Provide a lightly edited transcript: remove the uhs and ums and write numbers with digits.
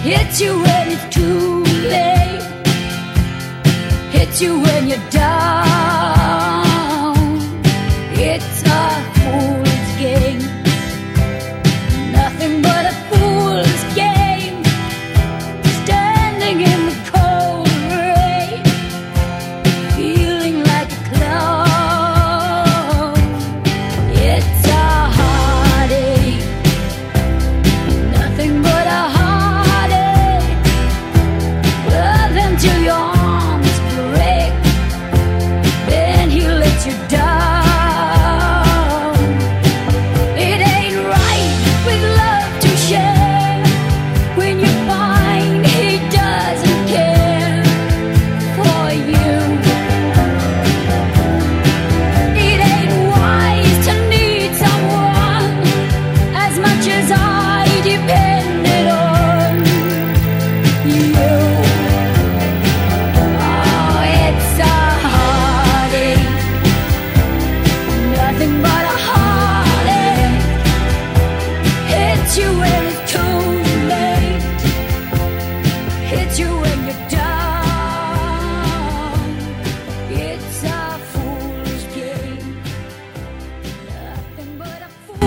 Hits you when it's too late. Hits you when you're down. It's a fool's game. Nothing but a fool's game. Standing in the cold rain, feeling like a clown. It's a heartache. Nothing but a heartache. Love him till your arms break. Then he lets you down. It ain't right with love to share when you find he doesn't care for you. It ain't wise to need someone as much as I depend.